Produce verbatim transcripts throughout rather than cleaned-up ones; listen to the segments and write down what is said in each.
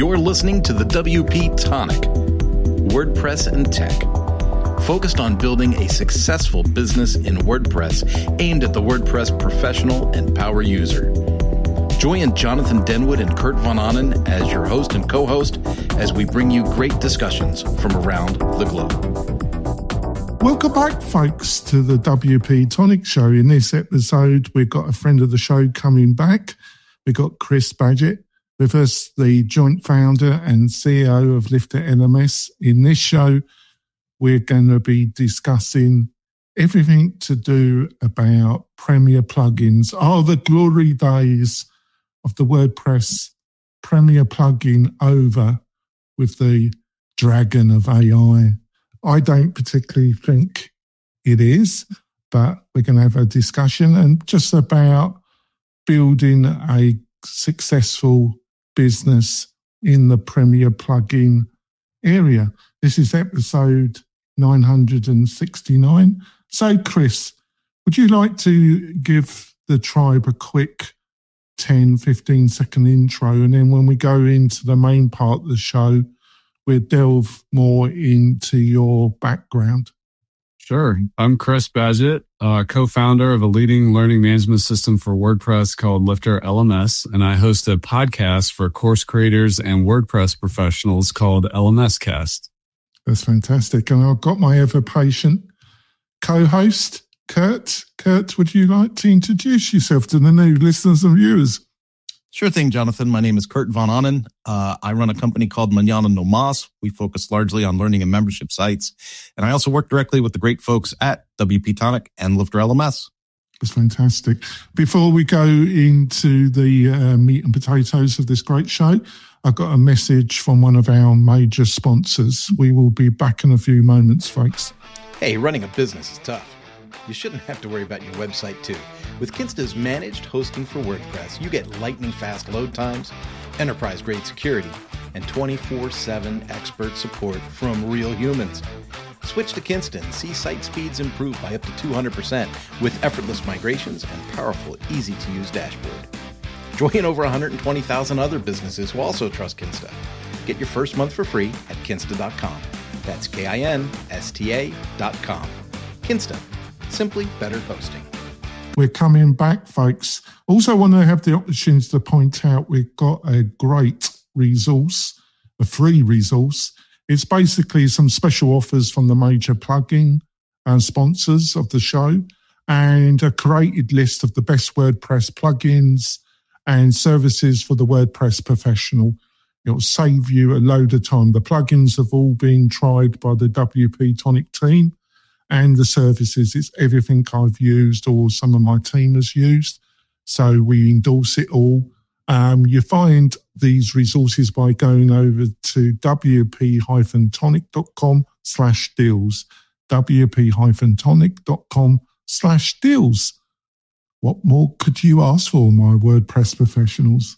You're listening to the W P Tonic, WordPress and Tech, focused on building a successful business in WordPress aimed at the WordPress professional and power user. Join Jonathan Denwood and Kurt Von Ahnen as your host and co-host as we bring you great discussions from around the globe. Welcome back, folks, to the W P Tonic Show. In this episode, we've got a friend of the show coming back. We've got Chris Badgett with us, the joint founder and C E O of Lifter L M S. In this show, we're going to be discussing everything to do about Premier plugins. Are the glory days of the WordPress Premier plugin over with the dragon of A I? I don't particularly think it is, but we're going to have a discussion and just about building a successful business in the Premier plugin area. This is episode nine hundred sixty-nine. So, Chris, would you like to give the tribe a quick ten, fifteen second intro? And then when we go into the main part of the show, we'll delve more into your background. Sure. I'm Chris Badgett, uh, co-founder of a leading learning management system for WordPress called Lifter L M S, and I host a podcast for course creators and WordPress professionals called L M S Cast. That's fantastic. And I've got my ever-patient co-host, Kurt. Kurt, would you like to introduce yourself to the new listeners and viewers? Sure thing, Jonathan. My name is Kurt Von Ahnen. Uh, I run a company called Mañana No Mas. We focus largely on learning and membership sites. And I also work directly with the great folks at W P Tonic and Lifter L M S. That's fantastic. Before we go into the uh, meat and potatoes of this great show, I've got a message from one of our major sponsors. We will be back in a few moments, folks. Hey, running a business is tough. You shouldn't have to worry about your website, too. With Kinsta's managed hosting for WordPress, you get lightning-fast load times, enterprise-grade security, and twenty-four seven expert support from real humans. Switch to Kinsta and see site speeds improve by up to two hundred percent with effortless migrations and powerful, easy-to-use dashboard. Join over one hundred twenty thousand other businesses who also trust Kinsta. Get your first month for free at kinsta dot com. That's K I N S T A dot com. Kinsta. Simply better hosting. We're coming back, folks. Also want to have the opportunity to point out we've got a great resource, a free resource. It's basically some special offers from the major plugin and sponsors of the show and a curated list of the best WordPress plugins and services for the WordPress professional. It'll save you a load of time. The plugins have all been tried by the W P Tonic team. And the services, it's everything I've used or some of my team has used. So we endorse it all. Um, you find these resources by going over to wp-tonic.com slash deals. wp-tonic.com slash deals. What more could you ask for, my WordPress professionals?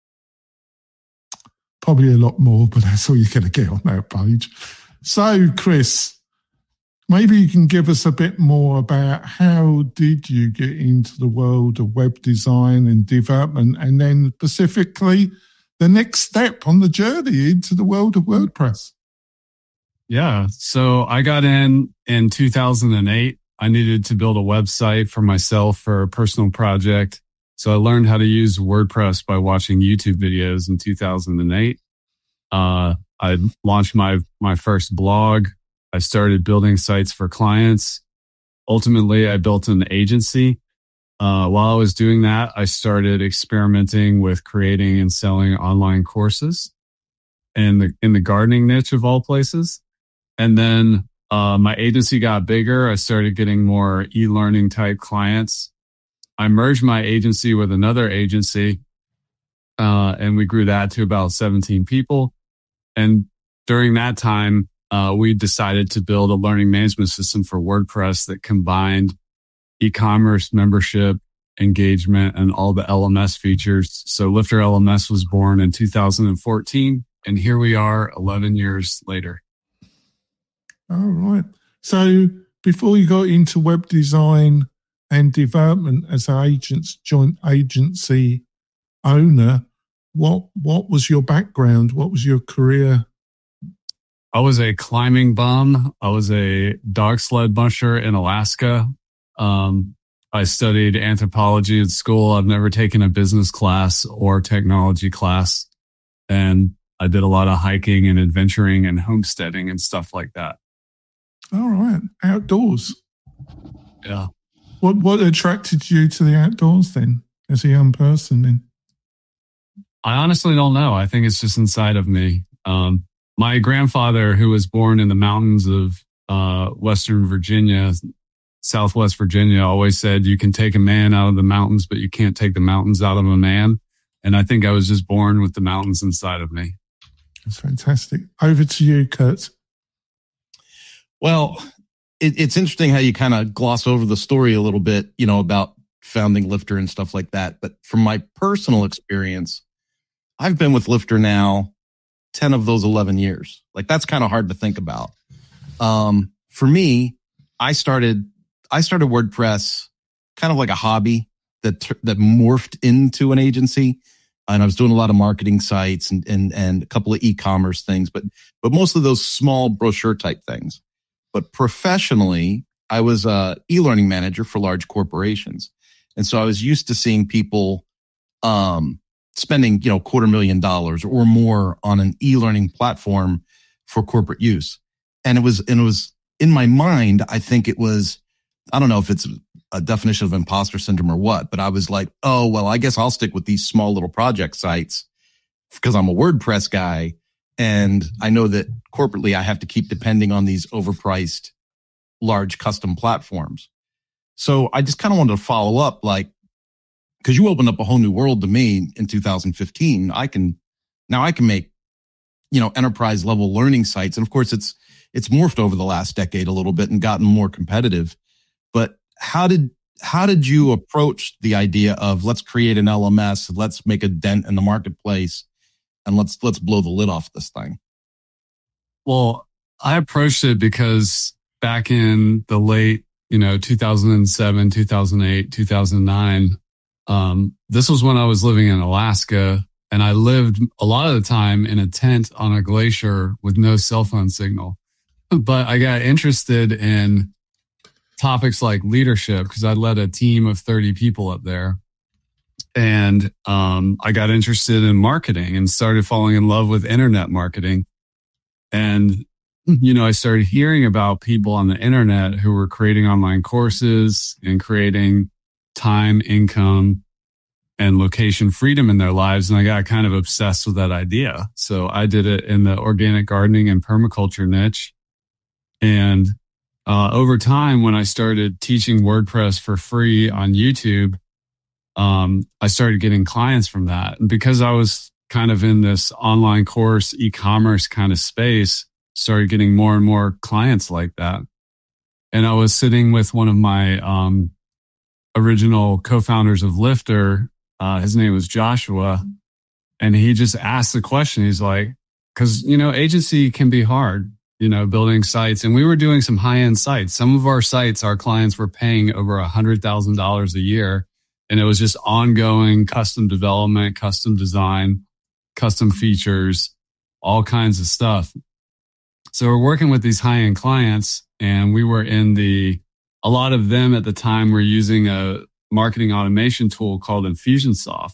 Probably a lot more, but that's all you're going to get on that page. So, Chris, maybe you can give us a bit more about how did you get into the world of web design and development, and then specifically the next step on the journey into the world of WordPress. Yeah. So I got in in two thousand eight. I needed to build a website for myself for a personal project. So I learned how to use WordPress by watching YouTube videos in two thousand eight. Uh, I launched my, my first blog. I started building sites for clients. Ultimately, I built an agency. Uh, while I was doing that, I started experimenting with creating and selling online courses in the in the gardening niche of all places. And then uh, my agency got bigger. I started getting more e-learning type clients. I merged my agency with another agency, uh, and we grew that to about seventeen people. And during that time, Uh, we decided to build a learning management system for WordPress that combined e-commerce, membership, engagement, and all the L M S features. So Lifter L M S was born in two thousand fourteen, and here we are eleven years later. All right. So before you got into web design and development as an agent's joint agency owner, what what was your background? What was your career? I was a climbing bum. I was a dog sled musher in Alaska. Um, I studied anthropology at school. I've never taken a business class or technology class. And I did a lot of hiking and adventuring and homesteading and stuff like that. All right. Outdoors. Yeah. What what attracted you to the outdoors then as a young person then? I honestly don't know. I think it's just inside of me. Um, my grandfather, who was born in the mountains of uh, Western Virginia, Southwest Virginia, always said you can take a man out of the mountains, but you can't take the mountains out of a man. And I think I was just born with the mountains inside of me. That's fantastic. Over to you, Kurt. Well, it, it's interesting how you kind of gloss over the story a little bit, you know, about founding Lifter and stuff like that. But from my personal experience, I've been with Lifter now ten of those eleven years. Like, that's kind of hard to think about. Um, for me, I started, I started WordPress kind of like a hobby that, that morphed into an agency. And I was doing a lot of marketing sites and, and, and a couple of e-commerce things, but, but most of those small brochure type things. But professionally, I was a e-learning manager for large corporations. And so I was used to seeing people, um, spending, you know, quarter million dollars or more on an e-learning platform for corporate use. And it was, and it was in my mind, I think it was, I don't know if it's a definition of imposter syndrome or what, but I was like, oh, well, I guess I'll stick with these small little project sites because I'm a WordPress guy. And I know that corporately I have to keep depending on these overpriced large custom platforms. So I just kind of wanted to follow up, like, because you opened up a whole new world to me in two thousand fifteen. I can, now I can make, you know, enterprise level learning sites. And of course it's, it's morphed over the last decade a little bit and gotten more competitive. But how did, how did you approach the idea of let's create an L M S, let's make a dent in the marketplace, and let's, let's blow the lid off this thing? Well, I approached it because back in the late, you know, two thousand seven, two thousand eight, two thousand nine, Um, this was when I was living in Alaska, and I lived a lot of the time in a tent on a glacier with no cell phone signal. But I got interested in topics like leadership because I led a team of thirty people up there. And um, I got interested in marketing and started falling in love with internet marketing. And, you know, I started hearing about people on the internet who were creating online courses and creating time, income, and location freedom in their lives. And I got kind of obsessed with that idea. So I did it in the organic gardening and permaculture niche. And uh, over time, when I started teaching WordPress for free on YouTube, um, I started getting clients from that. And because I was kind of in this online course, e-commerce kind of space, started getting more and more clients like that. And I was sitting with one of my um, original co-founders of Lifter. Uh, his name was Joshua. And he just asked the question. He's like, cause, you know, agency can be hard, you know, building sites. And we were doing some high end sites. Some of our sites, our clients were paying over a hundred thousand dollars a year. And it was just ongoing custom development, custom design, custom features, all kinds of stuff. So we're working with these high end clients, and we were in the, a lot of them at the time were using a marketing automation tool called Infusionsoft.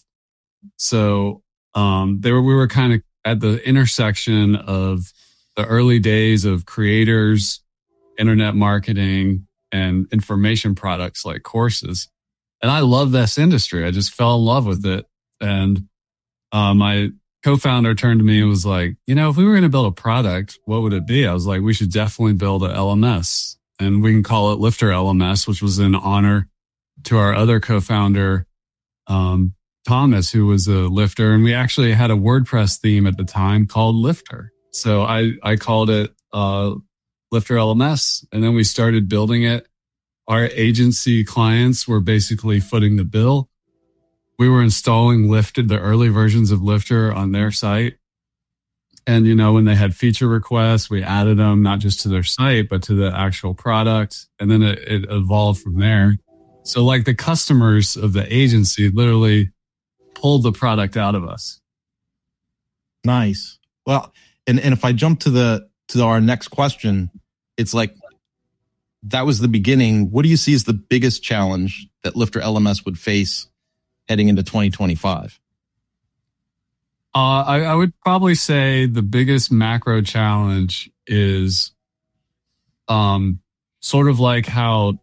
So um, they were, we were kind of at the intersection of the early days of creators, internet marketing, and information products like courses. And I love this industry. I just fell in love with it. And uh, my co-founder turned to me and was like, you know, if we were going to build a product, what would it be? I was like, we should definitely build a L M S. And we can call it Lifter L M S, which was in honor to our other co-founder, um, Thomas, who was a Lifter. And we actually had a WordPress theme at the time called Lifter. So I, I called it uh, Lifter L M S. And then we started building it. Our agency clients were basically footing the bill. We were installing Lifter, the early versions of Lifter on their site. And, you know, when they had feature requests, we added them not just to their site, but to the actual product. And then it, it evolved from there. So like the customers of the agency literally pulled the product out of us. Nice. Well, and, and if I jump to the to our next question, it's like that was the beginning. What do you see as the biggest challenge that Lifter L M S would face heading into twenty twenty-five? Uh, I, I would probably say the biggest macro challenge is um, sort of like how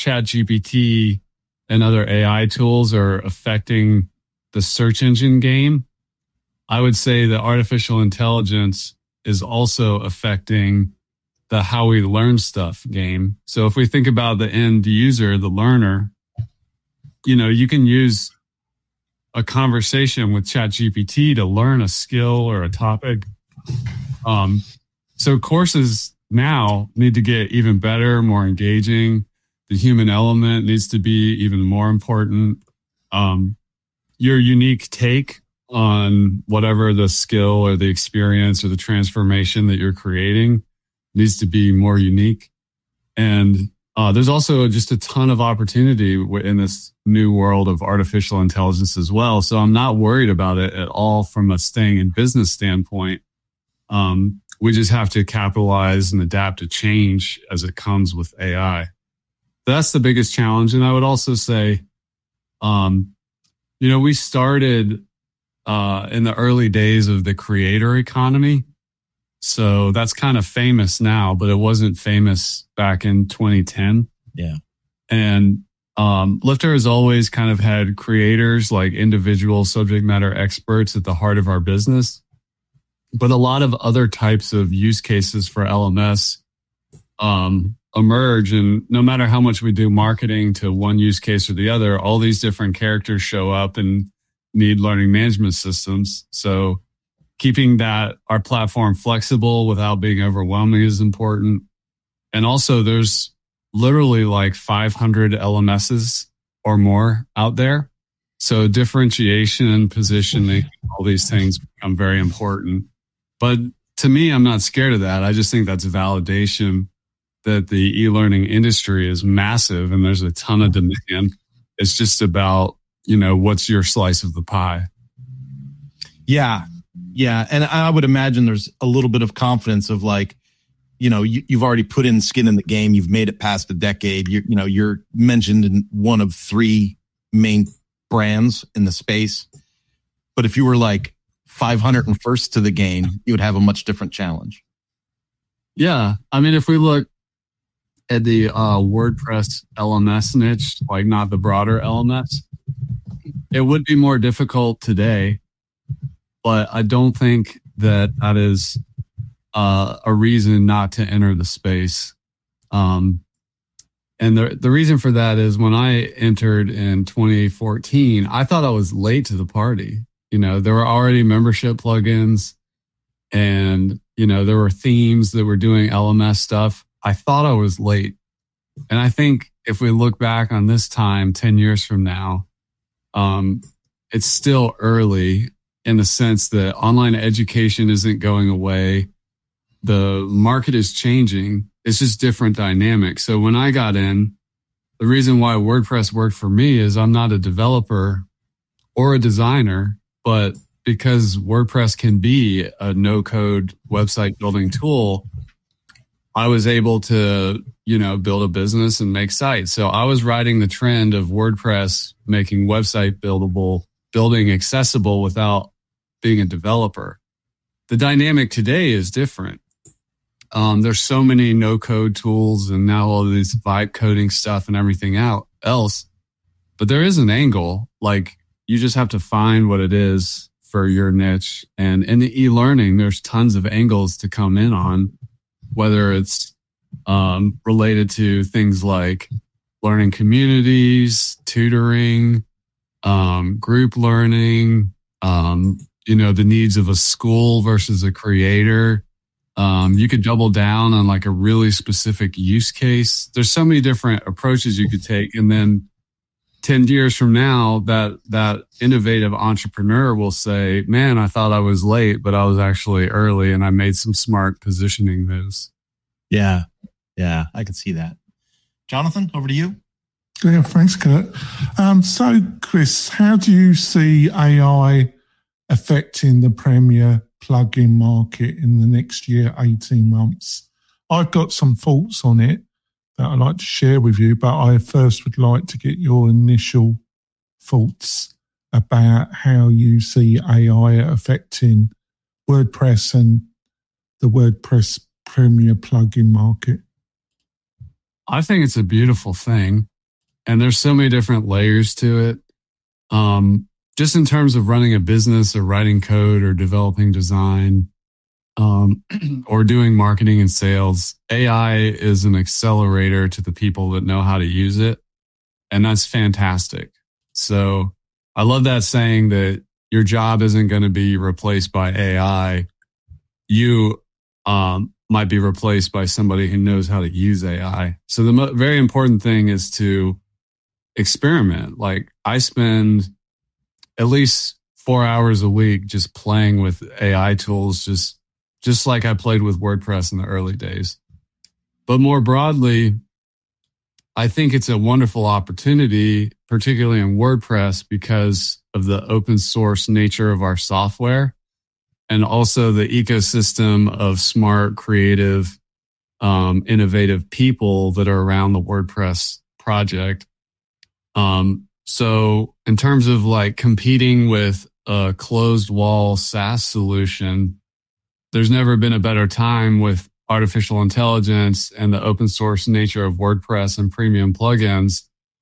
ChatGPT and other A I tools are affecting the search engine game. I would say that artificial intelligence is also affecting the how we learn stuff game. So if we think about the end user, the learner, you know, you can use a conversation with ChatGPT to learn a skill or a topic. Um, so courses now need to get even better, more engaging. The human element needs to be even more important. Um, your unique take on whatever the skill or the experience or the transformation that you're creating needs to be more unique. And uh, there's also just a ton of opportunity in this new world of artificial intelligence as well. So I'm not worried about it at all from a staying in business standpoint. Um, we just have to capitalize and adapt to change as it comes with A I. That's the biggest challenge. And I would also say, um, you know, we started uh, in the early days of the creator economy. So that's kind of famous now, but it wasn't famous back in twenty ten. Yeah. And um, Lifter has always kind of had creators, like individual subject matter experts at the heart of our business. But a lot of other types of use cases for L M S um, emerge. And no matter how much we do marketing to one use case or the other, all these different characters show up and need learning management systems. So keeping that our platform flexible without being overwhelming is important. And also there's literally like five hundred L M Ss or more out there. So differentiation and positioning, all these things become very important. But to me, I'm not scared of that. I just think that's validation that the e-learning industry is massive and there's a ton of demand. It's just about, you know, what's your slice of the pie? Yeah. Yeah. And I would imagine there's a little bit of confidence of like, you know, you, you've already put in skin in the game. You've made it past a decade. You're, you know, you're mentioned in one of three main brands in the space. But if you were like five hundred first to the game, you would have a much different challenge. Yeah. I mean, if we look at the uh, WordPress L M S niche, like not the broader L M S, it would be more difficult today. But I don't think that that is uh, a reason not to enter the space. Um, and the the reason for that is when I entered in twenty fourteen, I thought I was late to the party. You know, there were already membership plugins and, you know, there were themes that were doing L M S stuff. I thought I was late. And I think if we look back on this time ten years from now, um, it's still early in the sense that online education isn't going away. The market is changing. It's just different dynamics. So when I got in, the reason why WordPress worked for me is I'm not a developer or a designer, but because WordPress can be a no-code website building tool, I was able to, you know, build a business and make sites. So I was riding the trend of WordPress making website buildable, building accessible without being a developer. The dynamic today is different. Um, there's so many no-code tools and now all these vibe coding stuff and everything out else. But there is an angle, like you just have to find what it is for your niche. And in the e-learning, there's tons of angles to come in on, whether it's um, related to things like learning communities, tutoring, um, group learning, um, you know, the needs of a school versus a creator. Um, you could double down on like a really specific use case. There's so many different approaches you could take. And then ten years from now, that, that innovative entrepreneur will say, man, I thought I was late, but I was actually early and I made some smart positioning moves. Yeah. Yeah. I could see that. Jonathan, over to you. Yeah, thanks, Kurt. Um, so, Chris, how do you see A I affecting the Premier plugin market in the next year, eighteen months? I've got some thoughts on it that I'd like to share with you, but I first would like to get your initial thoughts about how you see A I affecting WordPress and the WordPress Premier plugin market. I think it's a beautiful thing, and there's so many different layers to it. Um, just in terms of running a business or writing code or developing design, um, or doing marketing and sales, A I is an accelerator to the people that know how to use it. And that's fantastic. So I love that saying that your job isn't going to be replaced by A I. You um, might be replaced by somebody who knows how to use A I. So the mo- very important thing is to experiment. Like I spend at least four hours a week just playing with A I tools, just just like I played with WordPress in the early days. But more broadly, I think it's a wonderful opportunity, particularly in WordPress, because of the open source nature of our software and also the ecosystem of smart, creative, um, innovative people that are around the WordPress project. Um, so in terms of like competing with a closed wall SaaS solution, there's never been a better time with artificial intelligence and the open source nature of WordPress and premium plugins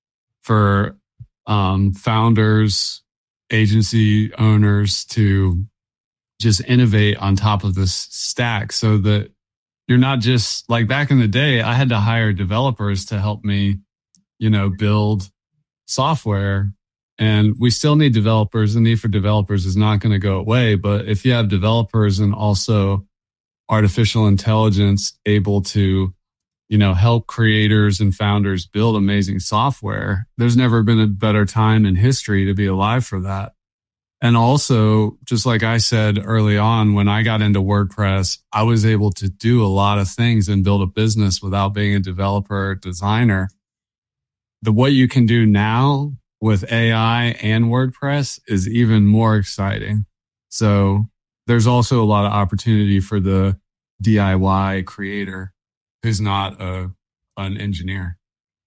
for um, founders, agency owners to just innovate on top of this stack so that you're not just like back in the day, I had to hire developers to help me, you know, build software. And we still need developers. The need for developers is not going to go away. But if you have developers and also artificial intelligence able to, you know, help creators and founders build amazing software, there's never been a better time in history to be alive for that. And also, just like I said early on, when I got into WordPress, I was able to do a lot of things and build a business without being a developer or designer. The what you can do now with A I and WordPress is even more exciting. So there's also a lot of opportunity for the D I Y creator who's not a, an engineer.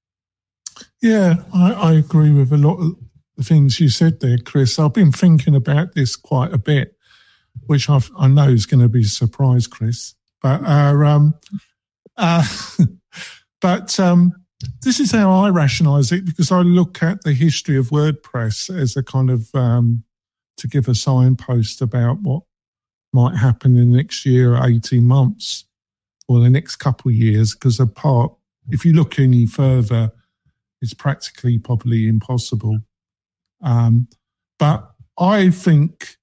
Yeah, I, I agree with a lot of the things you said there, Chris. I've been thinking about this quite a bit, which I've, I know is going to be a surprise, Chris. But uh, um, uh, but um, this is how I rationalise it, because I look at the history of WordPress as a kind of um, to give a signpost about what might happen in the next year or eighteen months or the next couple of years, because apart, if you look any further, it's practically probably impossible. Um, but I think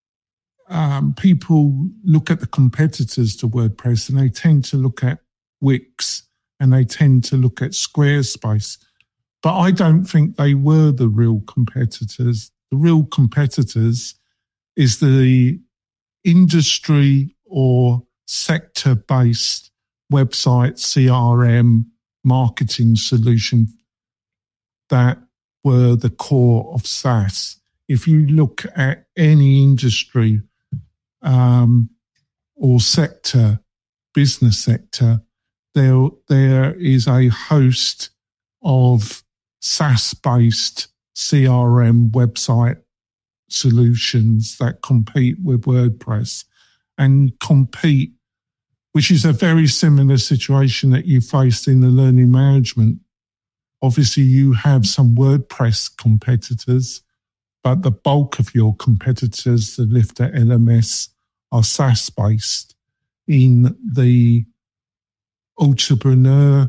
um, people look at the competitors to WordPress and they tend to look at Wix and they tend to look at Squarespace. But I don't think they were the real competitors. The real competitors is the industry or sector-based website, C R M, marketing solution that were the core of SaaS. If you look at any industry um, or sector, business sector, there there is a host of SaaS-based C R M website solutions that compete with WordPress and compete, which is a very similar situation that you faced in the learning management. Obviously, you have some WordPress competitors, but the bulk of your competitors, the Lifter L M S, are SaaS-based in the entrepreneur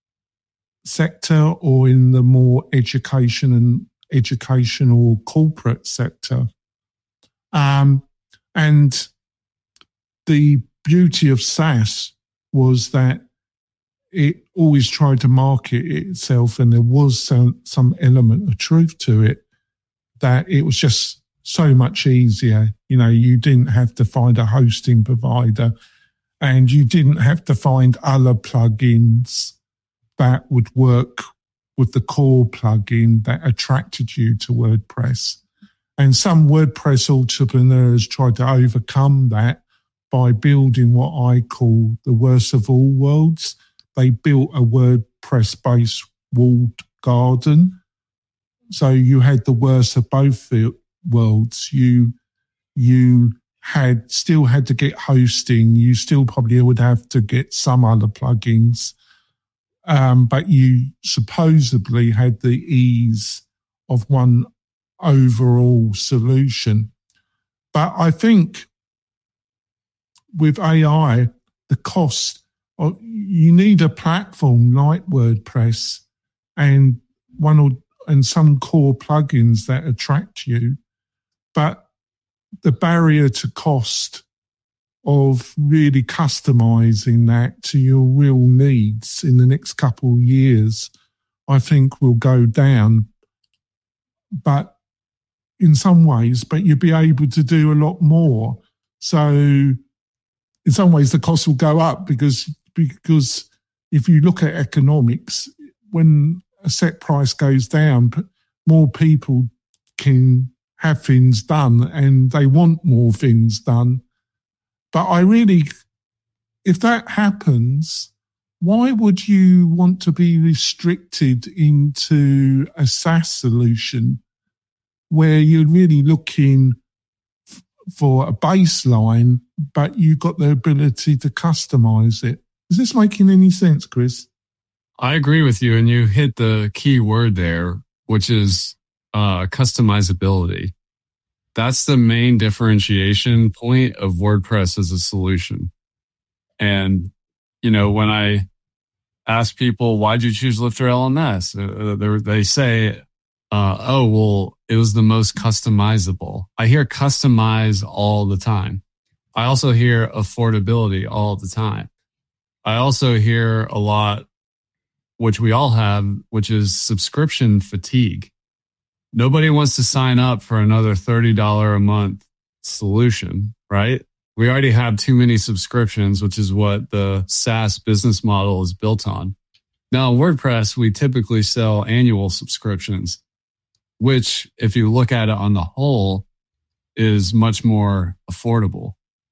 sector or in the more education and educational corporate sector. Um, and the beauty of SaaS was that it always tried to market itself, and there was some, some element of truth to it, that it was just so much easier. You know, you didn't have to find a hosting provider and you didn't have to find other plugins that would work with the core plugin that attracted you to WordPress. And some WordPress entrepreneurs try to overcome that by building what I call the worst of all worlds. They built a WordPress-based walled garden. So you had the worst of both worlds. You you had still had to get hosting. You still probably would have to get some other plugins. Um, but you supposedly had the ease of one overall solution. But I think with A I, the cost, of, you need a platform like WordPress and one or and some core plugins that attract you. But the barrier to cost of really customizing that to your real needs in the next couple of years, I think will go down. But in some ways, but you'll be able to do a lot more. So in some ways the cost will go up because, because if you look at economics, when a set price goes down, more people can have things done and they want more things done. But I really, if that happens, why would you want to be restricted into a SaaS solution where you're really looking f- for a baseline, but you've got the ability to customize it? Is this making any sense, Chris? I agree with you. And you hit the key word there, which is uh, customizability. That's the main differentiation point of WordPress as a solution. And, you know, when I ask people, why'd you choose Lifter L M S? Uh, they say, uh, oh, well, it was the most customizable. I hear customize all the time. I also hear affordability all the time. I also hear a lot, which we all have, which is subscription fatigue. Nobody wants to sign up for another thirty dollars a month solution, right? We already have too many subscriptions, which is what the SaaS business model is built on. Now, in WordPress, we typically sell annual subscriptions, which, if you look at it on the whole, is much more affordable.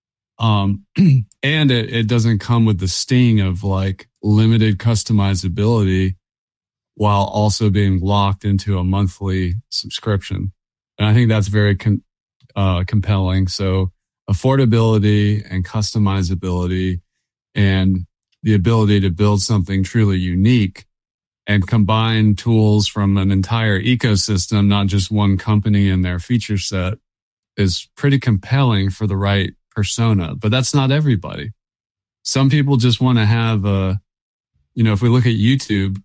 Um, and it, it doesn't come with the sting of like limited customizability while also being locked into a monthly subscription. And I think that's very com- uh, compelling. So affordability and customizability and the ability to build something truly unique and combine tools from an entire ecosystem, not just one company and their feature set, is pretty compelling for the right persona. But that's not everybody. Some people just want to have a, you know, if we look at YouTube,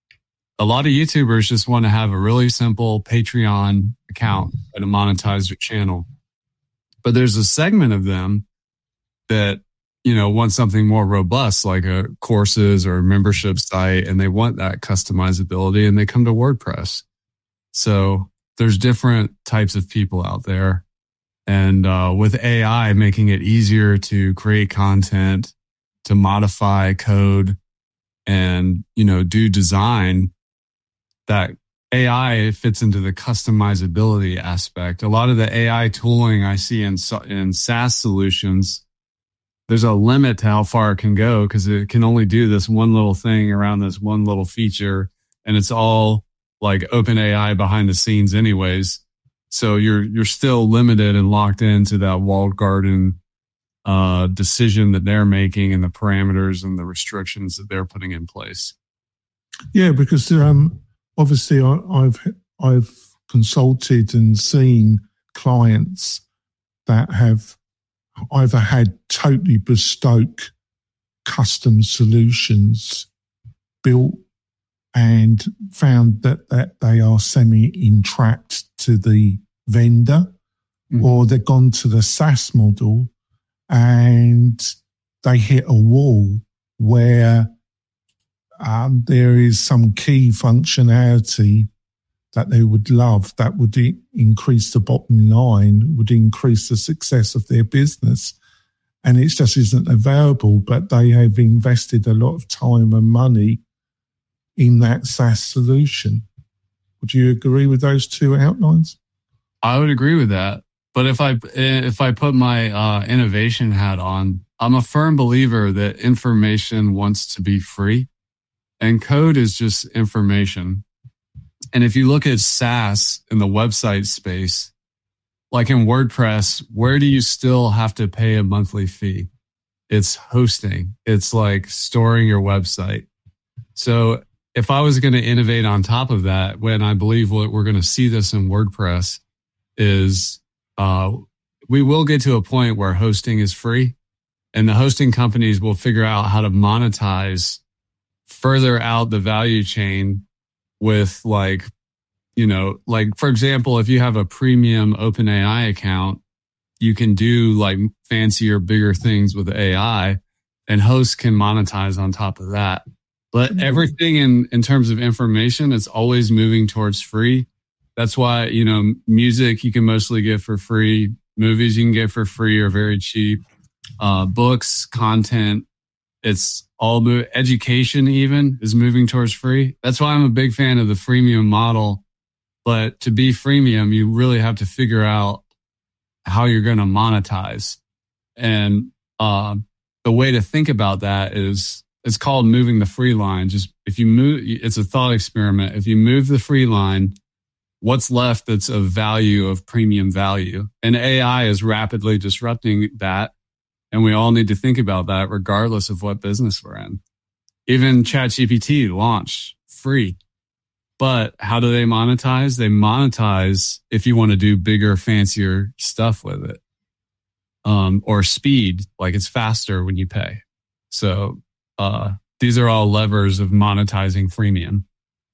a lot of YouTubers just want to have a really simple Patreon account and monetize their channel. But there's a segment of them that, you know, want something more robust, like a courses or a membership site, and they want that customizability, and they come to WordPress. So there's different types of people out there. And uh, with A I making it easier to create content, to modify code, and, you know, do design, that A I fits into the customizability aspect. A lot of the A I tooling I see in in SaaS solutions, there's a limit to how far it can go because it can only do this one little thing around this one little feature, and it's all like OpenAI behind the scenes anyways. So you're you're still limited and locked into that walled garden uh, decision that they're making and the parameters and the restrictions that they're putting in place. Yeah, because um, obviously I, I've I've consulted and seen clients that have either had totally bespoke custom solutions built and found that, that they are semi-entrapped to the vendor, mm-hmm. or they've gone to the SaaS model and they hit a wall where um, there is some key functionality that they would love that would de- increase the bottom line, would increase the success of their business. And it just isn't available, but they have invested a lot of time and money in that SaaS solution. Would you agree with those two outlines? I would agree with that. But if I if I put my uh, innovation hat on, I'm a firm believer that information wants to be free, and code is just information. And if you look at SaaS in the website space, like in WordPress, where do you still have to pay a monthly fee? It's hosting. It's like storing your website. So if I was going to innovate on top of that, when I believe what we're going to see this in WordPress is uh, we will get to a point where hosting is free, and the hosting companies will figure out how to monetize further out the value chain with like, you know, like for example, if you have a premium OpenAI account, you can do like fancier, bigger things with A I, and hosts can monetize on top of that. But everything in, in terms of information, it's always moving towards free. That's why, you know, music you can mostly get for free. Movies you can get for free or very cheap. Uh, books, content, it's all mo- education even is moving towards free. That's why I'm a big fan of the freemium model. But to be freemium, you really have to figure out how you're going to monetize. And uh, the way to think about that is it's called moving the free line. Just if you move, it's a thought experiment. If you move the free line, what's left that's of value, of premium value? And A I is rapidly disrupting that. And we all need to think about that regardless of what business we're in. Even ChatGPT launched free. But how do they monetize? They monetize if you want to do bigger, fancier stuff with it. Um, or speed, like it's faster when you pay. So uh, these are all levers of monetizing freemium.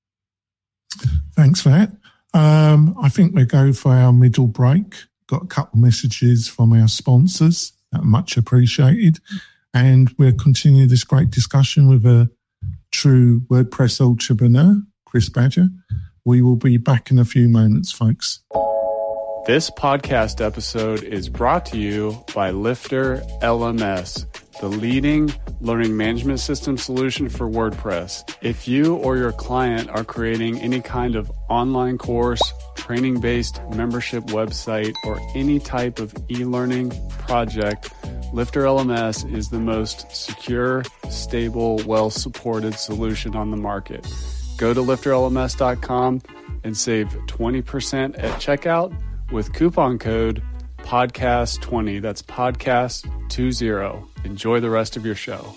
Thanks for that. Um, I think we'll go for our middle break. Got a couple messages from our sponsors. That are much appreciated. And we'll continue this great discussion with a true WordPress entrepreneur, Chris Badger. We will be back in a few moments, folks. This podcast episode is brought to you by Lifter L M S, the leading learning management system solution for WordPress. If you or your client are creating any kind of online course, training-based membership website, or any type of e-learning project, Lifter L M S is the most secure, stable, well-supported solution on the market. Go to lifter L M S dot com and save twenty percent at checkout with coupon code podcast twenty. That's podcast twenty. Enjoy the rest of your show.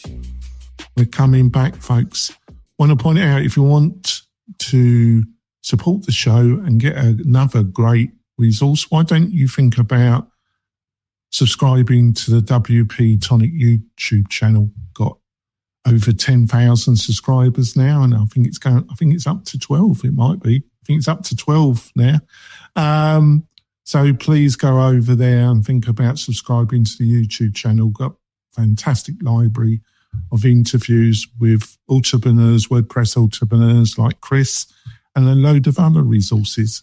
We're coming back, folks. Want to point out, if you want to support the show and get another great resource, why don't you think about subscribing to the W P Tonic YouTube channel? Got over ten thousand subscribers now, and I think it's going, I think it's up to twelve. It might be. I think it's up to twelve now. Um, so please go over there and think about subscribing to the YouTube channel. Got a fantastic library of interviews with entrepreneurs, WordPress entrepreneurs like Chris, and a load of other resources.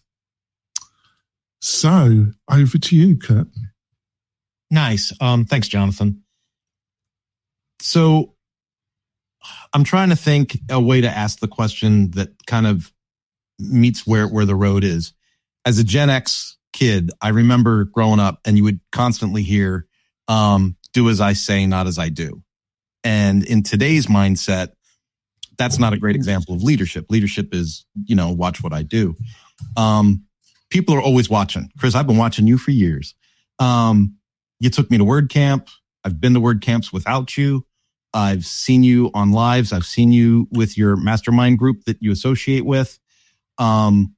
So over to you, Kurt. Nice. Um, thanks, Jonathan. So I'm trying to think a way to ask the question that kind of meets where, where the road is. As a Gen X kid, I remember growing up and you would constantly hear, um, do as I say, not as I do. And in today's mindset, that's not a great example of leadership. Leadership is, you know, watch what I do. Um, people are always watching. Chris, I've been watching you for years. Um, you took me to WordCamp. I've been to WordCamps without you. I've seen you on lives. I've seen you with your mastermind group that you associate with. Um,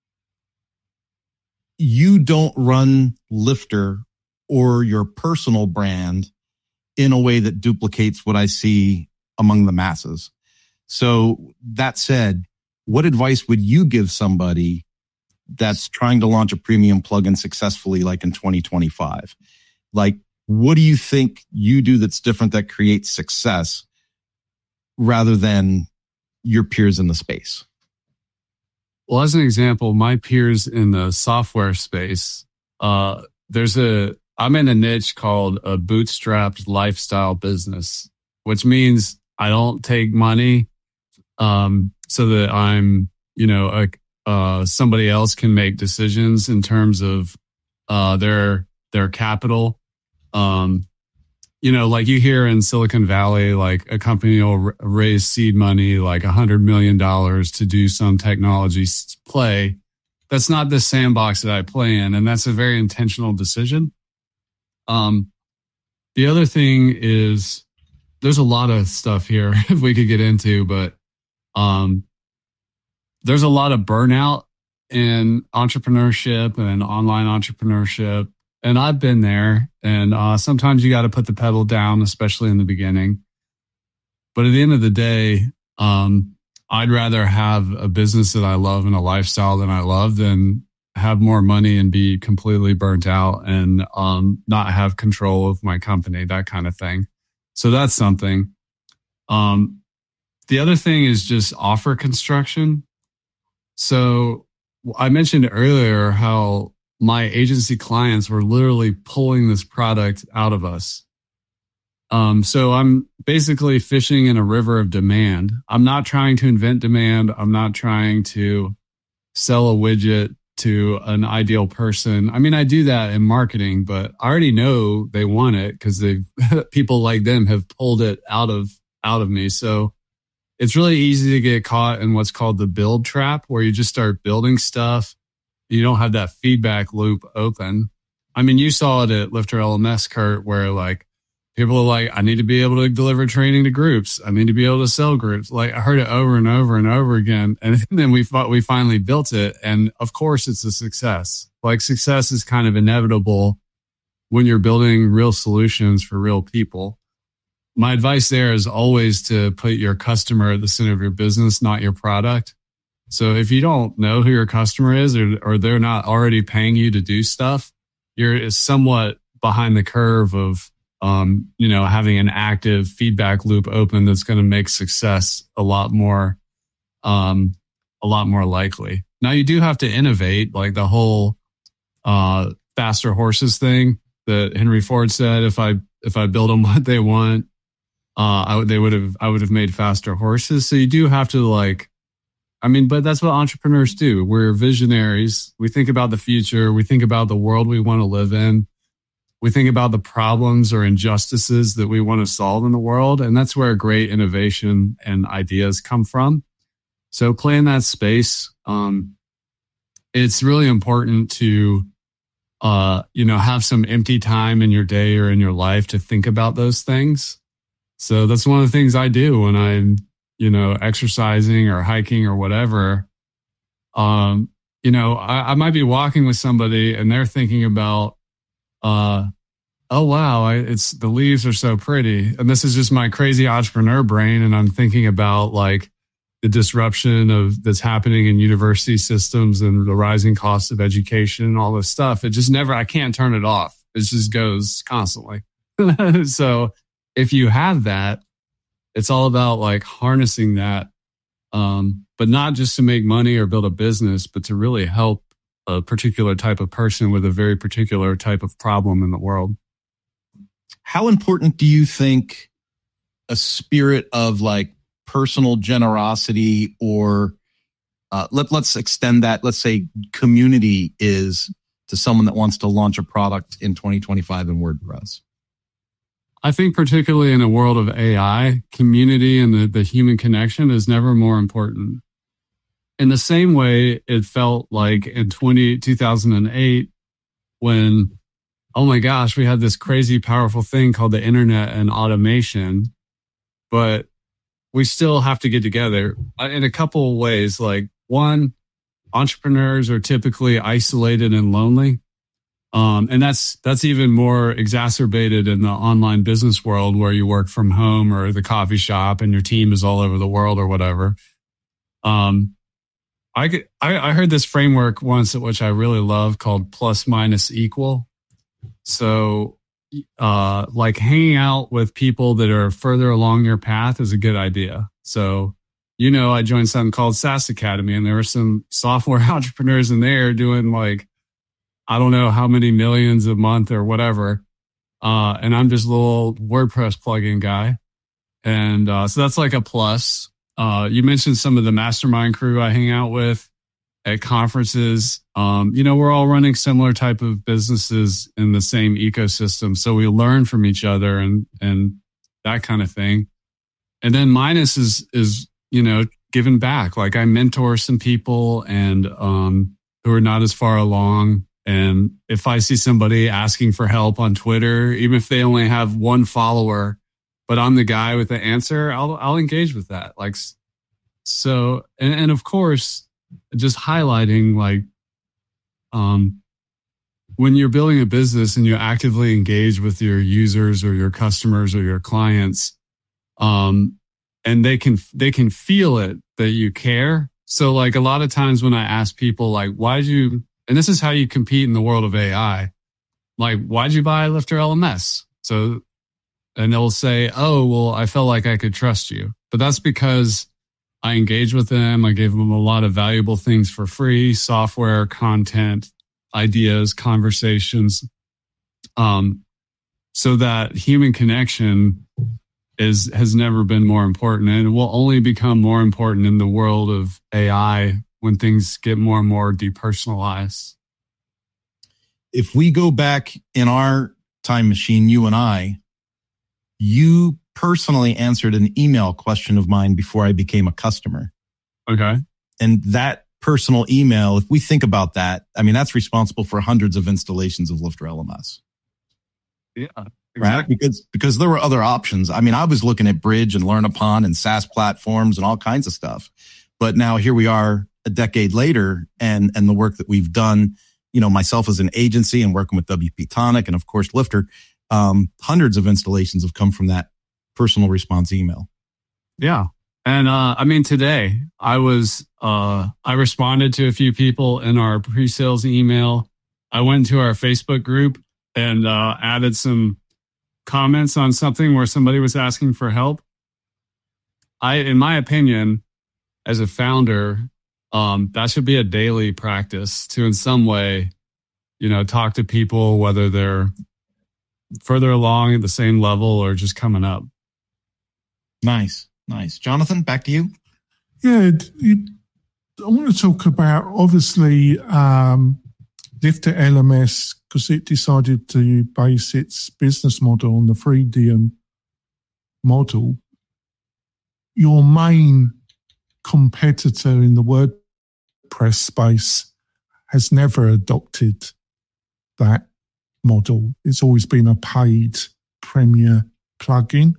you don't run Lifter or your personal brand in a way that duplicates what I see among the masses. So that said, what advice would you give somebody that's trying to launch a premium plugin successfully, like in twenty twenty-five? Like, what do you think you do that's different that creates success rather than your peers in the space? Well, as an example, my peers in the software space, uh, there's a, I'm in a niche called a bootstrapped lifestyle business, which means I don't take money, um, so that I'm, you know, a, uh, somebody else can make decisions in terms of uh, their their capital. Um, you know, like you hear in Silicon Valley, like a company will r- raise seed money, like a hundred million dollars to do some technology play. That's not the sandbox that I play in, and that's a very intentional decision. Um, the other thing is, there's a lot of stuff here if we could get into, but um, there's a lot of burnout in entrepreneurship and online entrepreneurship. And I've been there, and uh, sometimes you got to put the pedal down, especially in the beginning. But at the end of the day, um, I'd rather have a business that I love and a lifestyle that I love than have more money and be completely burnt out and um, not have control of my company, that kind of thing. So that's something. Um, the other thing is just offer construction. So I mentioned earlier how my agency clients were literally pulling this product out of us. Um, so I'm basically fishing in a river of demand. I'm not trying to invent demand. I'm not trying to sell a widget to an ideal person. I mean, I do that in marketing, but I already know they want it because they people like them have pulled it out of out of me. So it's really easy to get caught in what's called the build trap, where you just start building stuff. You don't have that feedback loop open. I mean, you saw it at Lifter L M S, Kurt, where like people are like, I need to be able to deliver training to groups. I need to be able to sell groups. Like I heard it over and over and over again. And then we thought we finally built it. And of course it's a success. Like success is kind of inevitable when you're building real solutions for real people. My advice there is always to put your customer at the center of your business, not your product. So if you don't know who your customer is, or, or they're not already paying you to do stuff, you're somewhat behind the curve of, um, you know, having an active feedback loop open that's going to make success a lot more, um, a lot more likely. Now you do have to innovate, like the whole uh, faster horses thing that Henry Ford said. If I if I build them what they want, uh, I would they would have I would have made faster horses. So you do have to like. I mean, but that's what entrepreneurs do. We're visionaries. We think about the future. We think about the world we want to live in. We think about the problems or injustices that we want to solve in the world. And that's where great innovation and ideas come from. So play in that space. Um, it's really important to, uh, you know, have some empty time in your day or in your life to think about those things. So that's one of the things I do when I'm, you know, exercising or hiking or whatever. Um, you know, I, I might be walking with somebody and they're thinking about, uh, oh wow, I, it's the leaves are so pretty. And this is just my crazy entrepreneur brain. And I'm thinking about like the disruption of that's happening in university systems and the rising cost of education and all this stuff. It just never, I can't turn it off. It just goes constantly. So if you have that, it's all about like harnessing that, um, but not just to make money or build a business, but to really help a particular type of person with a very particular type of problem in the world. How important do you think a spirit of like personal generosity or uh, let, let's extend that, let's say community is to someone that wants to launch a product in twenty twenty-five in WordPress? I think particularly in a world of A I, community and the, the human connection is never more important. In the same way, it felt like in two thousand eight when, oh my gosh, we had this crazy powerful thing called the internet and automation, but we still have to get together in a couple of ways. Like one, entrepreneurs are typically isolated and lonely. Um, and that's, that's even more exacerbated in the online business world where you work from home or the coffee shop and your team is all over the world or whatever. Um, I, I, I heard this framework once, which I really love, called plus minus equal. So, uh, like hanging out with people that are further along your path is a good idea. So, you know, I joined something called SaaS Academy and there were some software entrepreneurs in there doing like, I don't know how many millions a month or whatever. Uh, and I'm just a little WordPress plugin guy. And, uh, so that's like a plus. Uh, you mentioned some of the mastermind crew I hang out with. at conferences. Um, you know, we're all running similar type of businesses in the same ecosystem. So we learn from each other and, and that kind of thing. And then minus is, is, you know, giving back. Like I mentor some people and, um, who are not as far along. And if I see somebody asking for help on Twitter, even if they only have one follower, but I'm the guy with the answer, I'll, I'll engage with that. Like, so, and, and of course, just highlighting like, um, when you're building a business and you actively engage with your users or your customers or your clients, um, and they can, they can feel it that you care. So like a lot of times when I ask people like, why'd you, and this is how you compete in the world of A I, like, why'd you buy Lifter L M S? So, and they'll say, oh, well, I felt like I could trust you. But that's because I engaged with them. I gave them a lot of valuable things for free, software, content, ideas, conversations. Um, so that human connection is has never been more important, and it will only become more important in the world of A I when things get more and more depersonalized. If we go back in our time machine, you and I, you personally answered an email question of mine before I became a customer. Okay. And that personal email, if we think about that, I mean, that's responsible for hundreds of installations of Lifter L M S. Yeah. Exactly. Right? Because, because there were other options. I mean, I was looking at Bridge and Learn Upon and SaaS platforms and all kinds of stuff. But now here we are a decade later, and, and the work that we've done, you know, myself as an agency and working with W P Tonic and of course Lifter, um, hundreds of installations have come from that personal response email. Yeah. And, uh, I mean, today I was, uh, I responded to a few people in our pre-sales email. I went to our Facebook group and, uh, added some comments on something where somebody was asking for help. I, in my opinion, as a founder, um, that should be a daily practice to, in some way, you know, talk to people, whether they're further along at the same level or just coming up. Nice. Nice. Jonathan, back to you. Yeah. You, I want to talk about, obviously, um, Lifter L M S, because it decided to base its business model on the Freemium model. Your main competitor in the WordPress space has never adopted that model. It's always been a paid Premier plugin.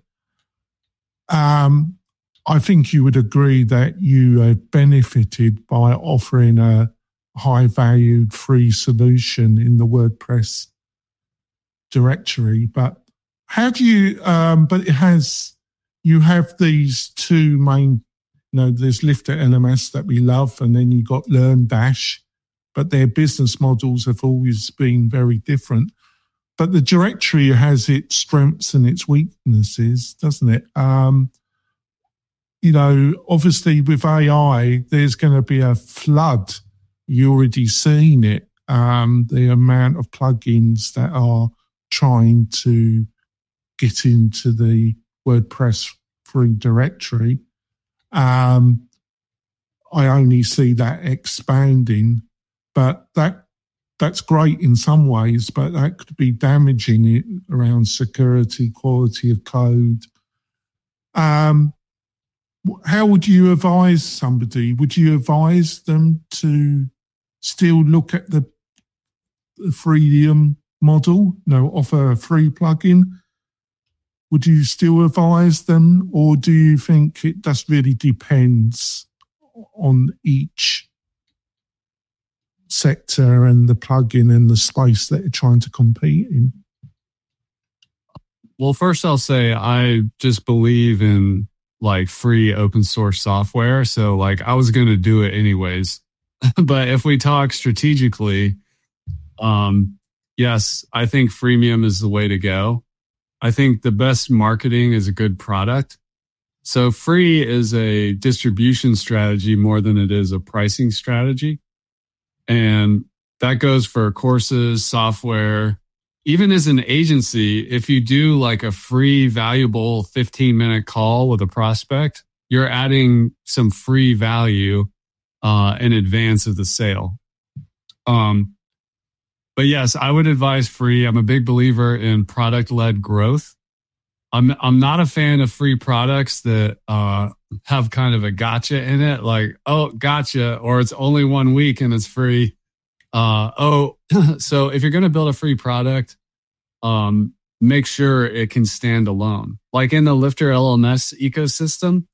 Um, I think you would agree that you have benefited by offering a high-valued free solution in the WordPress directory. But how do you? Um, but it has. You have these two main. You know, there's Lifter L M S that we love, and then you got LearnDash. But their business models have always been very different. But the directory has its strengths and its weaknesses, doesn't it? Um, you know, obviously with A I, there's going to be a flood. You're already seeing it. Um, the amount of plugins that are trying to get into the WordPress free directory. Um, I only see that expanding, but that that's great in some ways, but that could be damaging it around security, quality of code. Um, how would you advise somebody? Would you advise them to still look at the, the freemium model, you know, offer a free plugin? Would you still advise them, or do you think it just really depends on each sector and the plugin and the space that you're trying to compete in? Well, first I'll say I just believe in like free open source software. So like I was going to do it anyways. But if we talk strategically, um, yes, I think freemium is the way to go. I think the best marketing is a good product. So free is a distribution strategy more than it is a pricing strategy. And that goes for courses, software. Even as an agency, if you do like a free, valuable fifteen minute call with a prospect, you're adding some free value uh, in advance of the sale. Um, but yes, I would advise free. I'm a big believer in product-led growth. I'm I'm not a fan of free products that uh, have kind of a gotcha in it, like, oh, gotcha, or it's only one week and it's free. Uh, oh, so if you're going to build a free product, um, make sure it can stand alone. Like in the Lifter L M S ecosystem,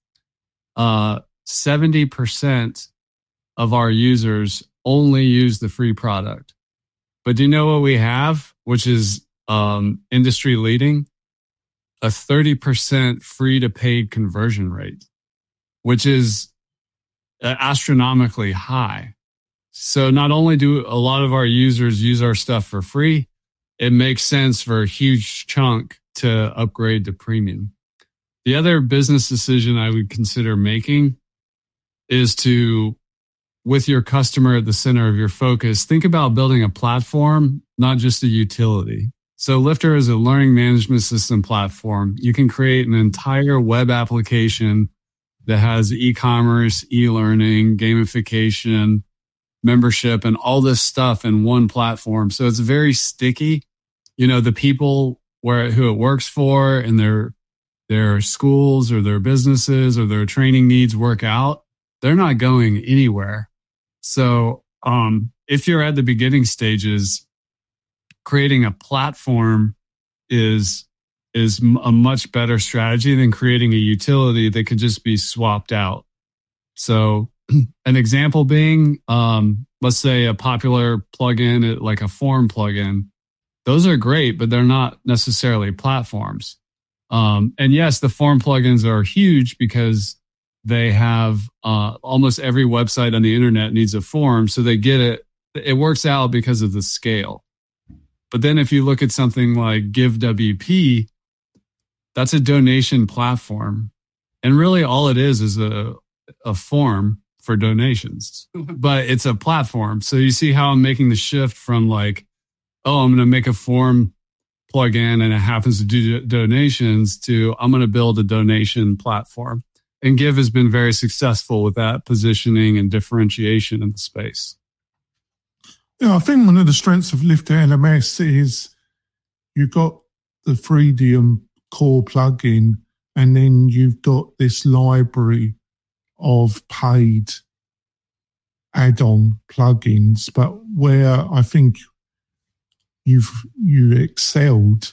uh, seventy percent of our users only use the free product. But do you know what we have, which is um, industry leading? A thirty percent free to paid conversion rate, which is astronomically high. So not only do a lot of our users use our stuff for free, it makes sense for a huge chunk to upgrade to premium. The other business decision I would consider making is to, with your customer at the center of your focus, think about building a platform, not just a utility. So Lifter is a learning management system platform. You can create an entire web application that has e-commerce, e-learning, gamification, membership, and all this stuff in one platform. So it's very sticky. You know, the people where who it works for and their their schools or their businesses or their training needs work out, they're not going anywhere. So um, if you're at the beginning stages, creating a platform is is a much better strategy than creating a utility that could just be swapped out. So an example being, um, let's say a popular plugin like a form plugin. Those are great, but they're not necessarily platforms. Um, and yes, the form plugins are huge because they have uh, almost every website on the internet needs a form, so they get it. It works out because of the scale. But then if you look at something like Give W P, that's a donation platform. And really all it is is a, a form for donations. But it's a platform. So you see how I'm making the shift from like, oh, I'm going to make a form plugin and it happens to do donations to I'm going to build a donation platform. And Give has been very successful with that positioning and differentiation in the space. Yeah, I think one of the strengths of Lifter L M S is you've got the Freedium core plugin, and then you've got this library of paid add-on plugins. But where I think you've you excelled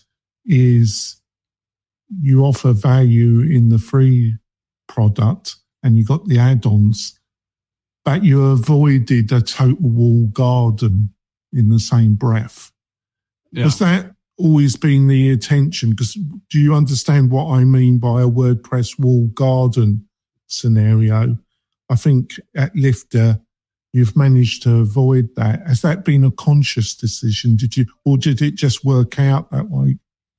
is you offer value in the free product, and you got the add-ons. But you avoided a total wall garden in the same breath. Yeah. Has that always been the intention? Because do you understand what I mean by a WordPress wall garden scenario? I think at Lifter, you've managed to avoid that. Has that been a conscious decision? Did you, or did it just work out that way?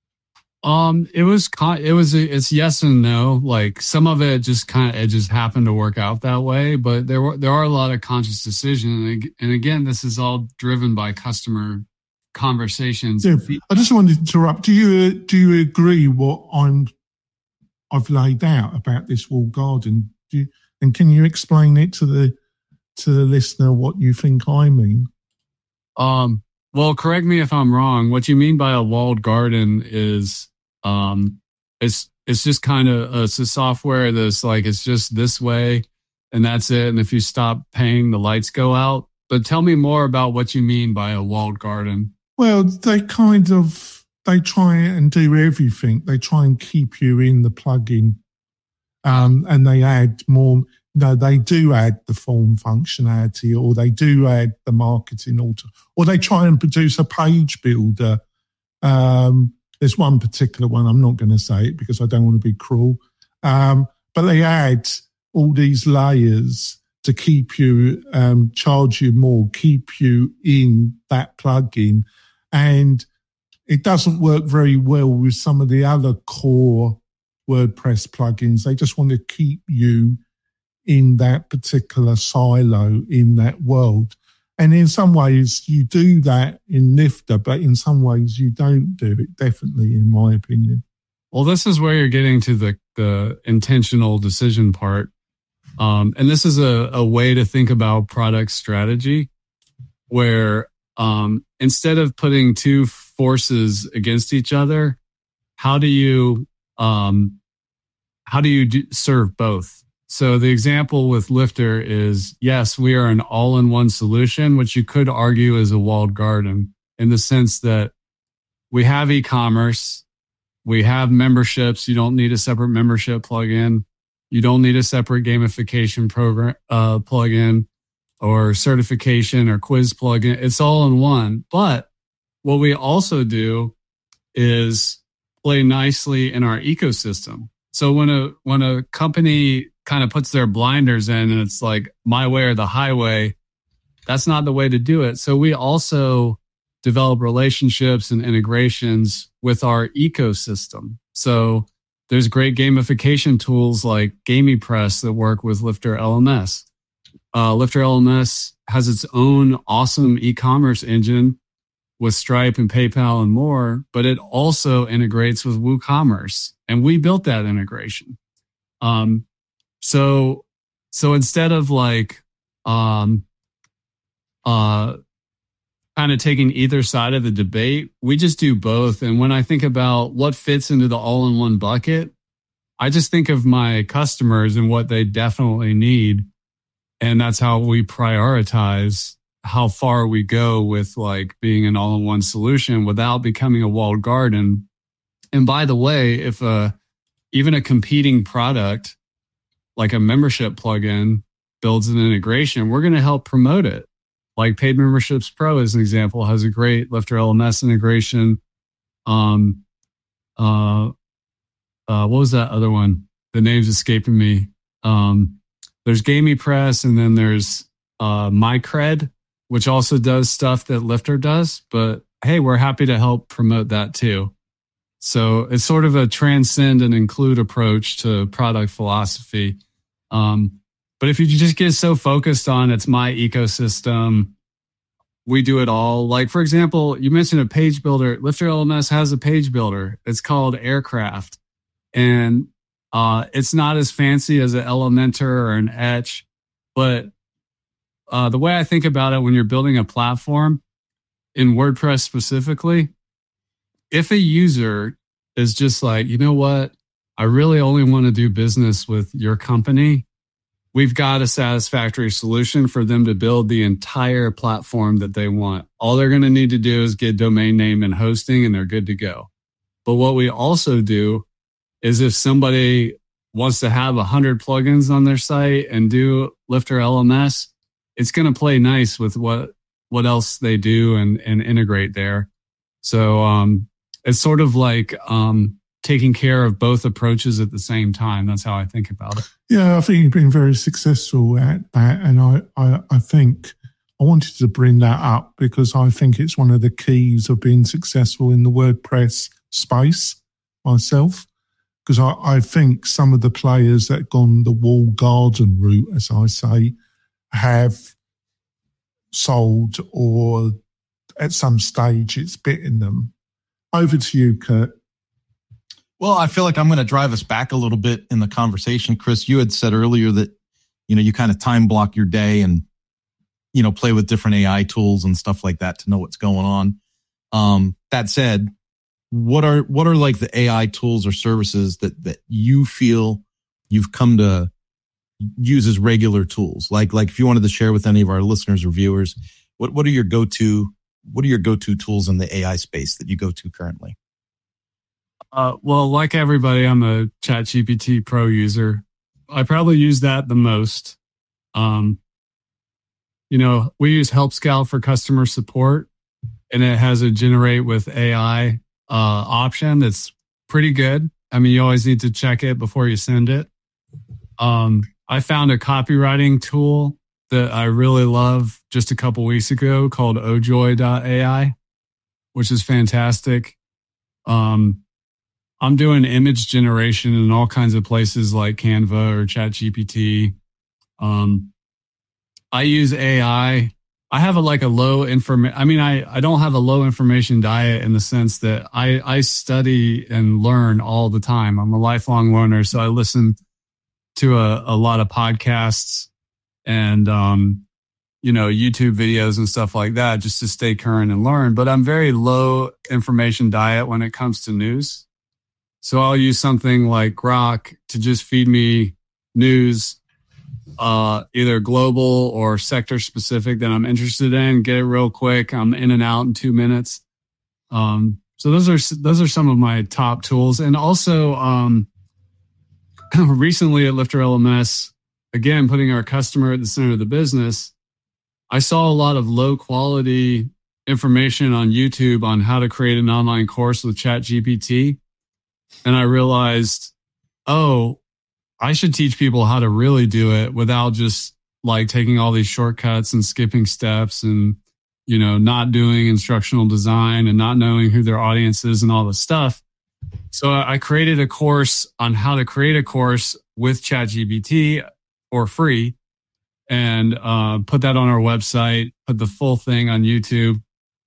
Um, it was, it was, it's yes and no. Like some of it just kind of, it just happened to work out that way, but there were, there are a lot of conscious decisions. And again, this is all driven by customer conversations. Yeah, I just wanted to interrupt. Do you, do you agree what I'm, I've laid out about this wall garden? Do you, and can you explain it to the, to the listener what you think I mean? Um, well, correct me if I'm wrong. What you mean by a walled garden is, um, it's, it's just kind of, uh, it's a software that's like, it's just this way and that's it. And if you stop paying, the lights go out. But tell me more about what you mean by a walled garden. Well, they kind of, they try and do everything. They try and keep you in the plugin. Um, and they add more, no, they do add the form functionality, or they do add the marketing auto, or they try and produce a page builder. Um, there's one particular one, I'm not going to say it because I don't want to be cruel. Um, but they add all these layers to keep you, um, charge you more, keep you in that plugin. And it doesn't work very well with some of the other core WordPress plugins. They just want to keep you in that particular silo, in that world. And in some ways you do that in Lifter, but in some ways you don't do it, definitely, in my opinion. Well, this is where you're getting to the, the intentional decision part. Um, and this is a, a way to think about product strategy where um, instead of putting two forces against each other, how do you um, how do you do, serve both? So the example with Lifter is, yes, we are an all-in-one solution, which you could argue is a walled garden in the sense that we have e-commerce, we have memberships. You don't need a separate membership plugin. You don't need a separate gamification program uh, plugin or certification or quiz plugin. It's all in one. But what we also do is play nicely in our ecosystem. So when a when a company kind of puts their blinders in and it's like my way or the highway, that's not the way to do it. So we also develop relationships and integrations with our ecosystem. So there's great gamification tools like GamiPress that work with Lifter L M S. Uh, Lifter L M S has its own awesome e-commerce engine with Stripe and PayPal and more, but it also integrates with WooCommerce, and we built that integration. Um, so, so instead of like, um, uh, kind of taking either side of the debate, we just do both. And when I think about what fits into the all-in-one bucket, I just think of my customers and what they definitely need. And that's how we prioritize how far we go with like being an all-in-one solution without becoming a walled garden. And by the way, if a, even a competing product like a membership plugin builds an integration, we're going to help promote it. Like Paid Memberships Pro, as an example, has a great Lifter L M S integration. Um, uh, uh, what was that other one? The name's escaping me. Um, there's GamiPress, and then there's uh, MyCred, which also does stuff that Lifter does. But hey, we're happy to help promote that too. So it's sort of a transcend and include approach to product philosophy. Um, But if you just get so focused on it's my ecosystem, we do it all. Like, for example, you mentioned a page builder. Lifter L M S has a page builder. It's called Aircraft. And uh, it's not as fancy as an Elementor or an Etch. But uh, the way I think about it when you're building a platform, in WordPress specifically, if a user is just like, you know what, I really only want to do business with your company, we've got a satisfactory solution for them to build the entire platform that they want. All they're going to need to do is get domain name and hosting, and they're good to go. But what we also do is if somebody wants to have one hundred plugins on their site and do Lifter L M S, it's going to play nice with what what else they do and, and integrate there. So um, it's sort of like um, taking care of both approaches at the same time. That's how I think about it. Yeah, I think you've been very successful at that. And I, I, I think I wanted to bring that up because I think it's one of the keys of being successful in the WordPress space myself. Because I, I think some of the players that have gone the walled garden route, as I say, have sold or at some stage it's bitten them. Over to you, Kurt. Well, I feel like I'm going to drive us back a little bit in the conversation. Chris, you had said earlier that, you know, you kind of time block your day and, you know, play with different A I tools and stuff like that to know what's going on. Um, that said, what are, what are like the A I tools or services that, that you feel you've come to use as regular tools? Like, like if you wanted to share with any of our listeners or viewers, what, what are your go-to, what are your go-to tools in the A I space that you go to currently? Uh, well, like everybody, I'm a ChatGPT Pro user. I probably use that the most. Um, you know, we use Help Scout for customer support, and it has a generate with A I uh, option that's pretty good. I mean, you always need to check it before you send it. Um, I found a copywriting tool that I really love just a couple weeks ago called ojoy dot A I, which is fantastic. Um, I'm doing image generation in all kinds of places like Canva or ChatGPT. Um, I use A I. I have a, like a low inform. I mean, I, I don't have a low information diet in the sense that I, I study and learn all the time. I'm a lifelong learner. So I listen to a, a lot of podcasts and, um, you know, YouTube videos and stuff like that just to stay current and learn. But I'm very low information diet when it comes to news. So I'll use something like Grok to just feed me news, uh, either global or sector specific that I'm interested in, get it real quick. I'm in and out in two minutes. Um, so those are, those are some of my top tools. And also, um, recently at Lifter L M S, again, putting our customer at the center of the business, I saw a lot of low quality information on YouTube on how to create an online course with ChatGPT. And I realized, oh, I should teach people how to really do it without just like taking all these shortcuts and skipping steps and, you know, not doing instructional design and not knowing who their audience is and all this stuff. So I created a course on how to create a course with ChatGPT for free and uh, put that on our website, put the full thing on YouTube.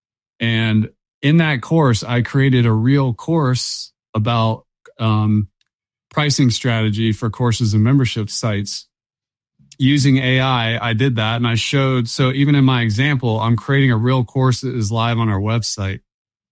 And in that course, I created a real course about um, pricing strategy for courses and membership sites. Using A I, I did that and I showed, so even in my example, I'm creating a real course that is live on our website.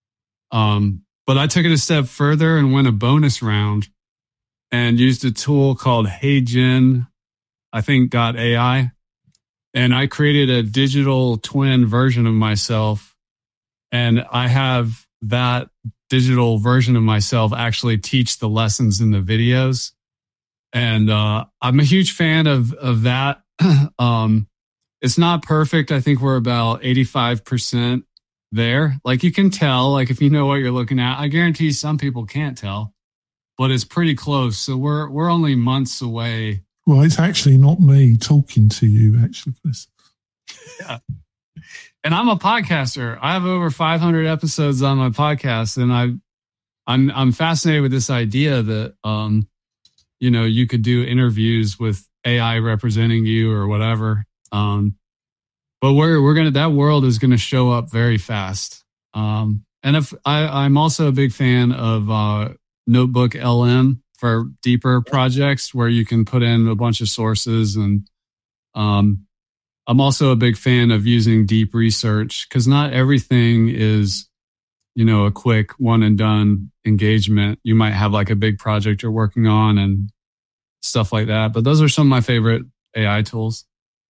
Um, but I took it a step further and went a bonus round and used a tool called HeyGen, I think, .ai. And I created a digital twin version of myself. And I have that digital version of myself actually teach the lessons in the videos. And uh, I'm a huge fan of, of that. um, it's not perfect. I think we're about eighty-five percent there. Like you can tell, like if you know what you're looking at, I guarantee some people can't tell, but it's pretty close. So we're, we're only months away. Well, it's actually not me talking to you, actually, Chris. Yeah. And I'm a podcaster. I have over five hundred episodes on my podcast, and I, I'm I'm fascinated with this idea that um, you know, you could do interviews with A I representing you or whatever. Um, but we're we're gonna that world is gonna show up very fast. Um, and if I, I'm also a big fan of uh, Notebook L M for deeper projects where you can put in a bunch of sources. And um, I'm also a big fan of using deep research because not everything is, you know, a quick one and done engagement. You might have like a big project you're working on and stuff like that. But those are some of my favorite A I tools.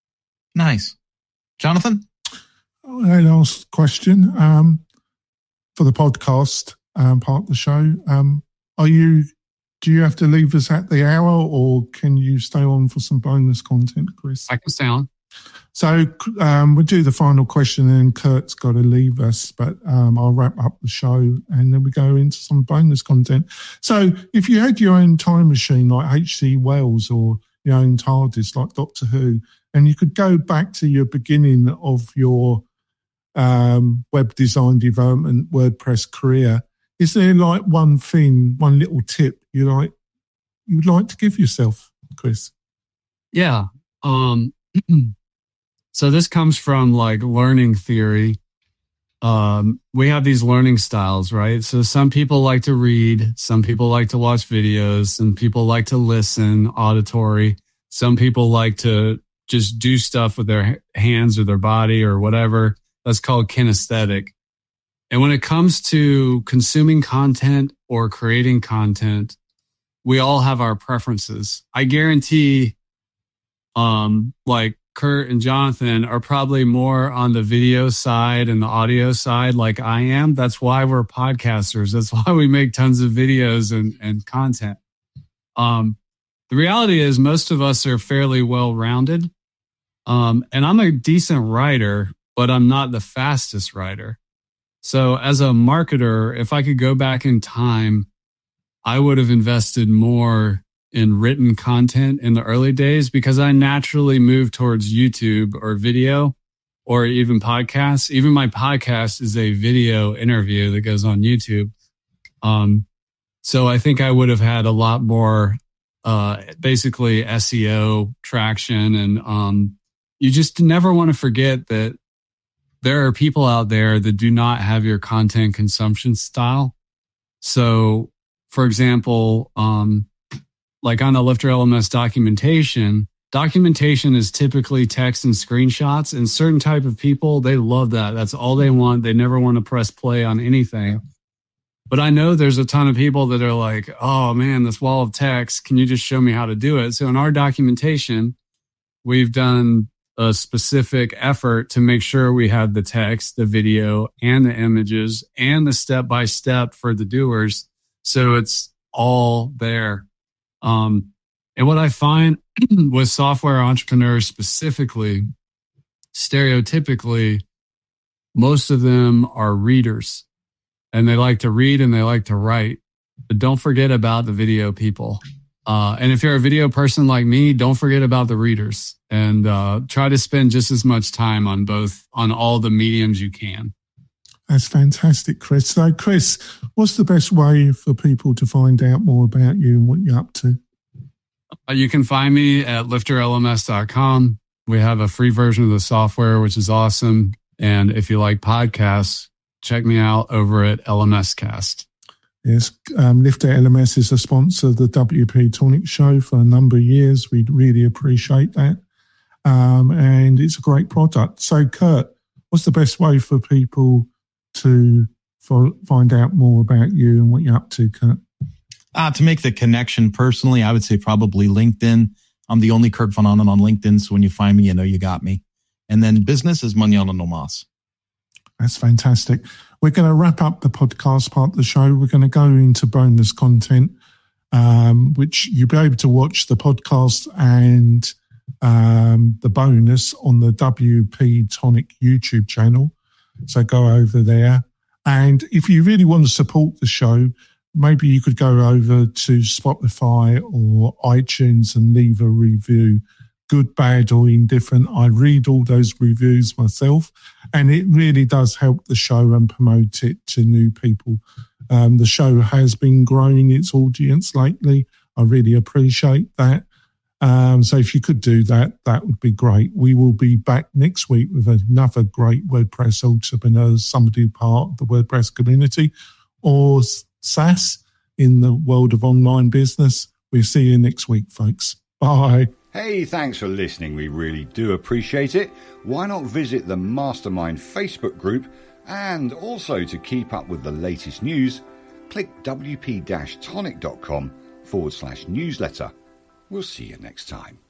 Nice. Jonathan? A last question um, for the podcast um, part of the show. Um, are you... Do you have to leave us at the hour or can you stay on for some bonus content, Chris? I can stay on. So um, we'll do the final question and Kurt's got to leave us, but um, I'll wrap up the show and then we go into some bonus content. So if you had your own time machine like H G Wells or your own TARDIS like Doctor Who, and you could go back to your beginning of your um, web design development WordPress career, is there like one thing, one little tip you like you would like to give yourself, Chris? Yeah. Um, so this comes from like learning theory. Um, we have these learning styles, right? So some people like to read, some people like to watch videos, some people like to listen, auditory. Some people like to just do stuff with their hands or their body or whatever. That's called kinesthetic. And when it comes to consuming content or creating content, we all have our preferences. I guarantee, um, like Kurt and Jonathan are probably more on the video side and the audio side like I am. That's why we're podcasters. That's why we make tons of videos and, and content. Um, the reality is most of us are fairly well-rounded. Um, and I'm a decent writer, but I'm not the fastest writer. So as a marketer, if I could go back in time, I would have invested more in written content in the early days because I naturally moved towards YouTube or video or even podcasts. Even my podcast is a video interview that goes on YouTube. Um, so I think I would have had a lot more, uh, basically S E O traction. And um, you just never want to forget that there are people out there that do not have your content consumption style. So, for example, um, like on the Lifter L M S documentation, documentation is typically text and screenshots, and certain type of people, they love that. That's all they want. They never want to press play on anything. But I know there's a ton of people that are like, oh man, this wall of text, can you just show me how to do it? So in our documentation, we've done a specific effort to make sure we have the text, the video, and the images, and the step-by-step for the doers. So it's all there. Um, and what I find with software entrepreneurs specifically, stereotypically, most of them are readers. And they like to read and they like to write. But don't forget about the video people. Uh, and if you're a video person like me, don't forget about the readers. And uh, try to spend just as much time on both, on all the mediums you can. That's fantastic, Chris. So, Chris, what's the best way for people to find out more about you and what you're up to? Uh, you can find me at lifter L M S dot com. We have a free version of the software, which is awesome. And if you like podcasts, check me out over at L M S Cast. Yes, um, Lifter L M S is a sponsor of the W P Tonic Show for a number of years. We really appreciate that. Um, and it's a great product. So, Kurt, what's the best way for people to for, find out more about you and what you're up to, Kurt? Uh, to make the connection personally, I would say probably LinkedIn. I'm the only Kurt Von Ahnen on LinkedIn, so when you find me, you know you got me. And then business is Mañana No Mas. That's fantastic. We're going to wrap up the podcast part of the show. We're going to go into bonus content, um, which you'll be able to watch the podcast and um, the bonus on the W P Tonic YouTube channel. So go over there. And if you really want to support the show, maybe you could go over to Spotify or iTunes and leave a review. Good, bad, or indifferent. I read all those reviews myself, and it really does help the show and promote it to new people. Um, the show has been growing its audience lately. I really appreciate that. Um, so if you could do that, that would be great. We will be back next week with another great WordPress entrepreneur, somebody part of the WordPress community or SaaS in the world of online business. We'll see you next week, folks. Bye. Hey, thanks for listening. We really do appreciate it. Why not visit the Mastermind Facebook group? And also to keep up with the latest news, click W P tonic dot com forward slash newsletter. We'll see you next time.